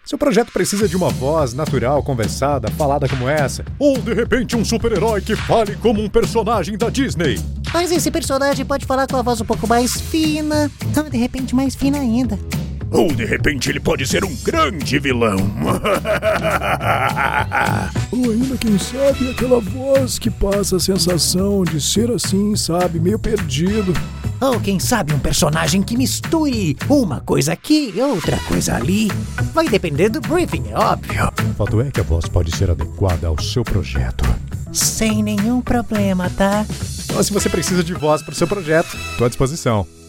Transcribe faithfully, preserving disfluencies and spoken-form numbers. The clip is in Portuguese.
Seu projeto precisa de uma voz natural, conversada, falada como essa. Ou, de repente, um super-herói que fale como um personagem da Disney. Mas esse personagem pode falar com a voz um pouco mais fina. Ou, de repente, mais fina ainda. Ou, de repente, ele pode ser um grande vilão. Ou ainda, quem sabe, aquela voz que passa a sensação de ser assim, sabe, meio perdido. Ou quem sabe um personagem que misture uma coisa aqui e outra coisa ali. Vai depender do briefing, é óbvio. O fato é que a voz pode ser adequada ao seu projeto. Sem nenhum problema, tá? Então, se você precisa de voz para o seu projeto, estou à disposição.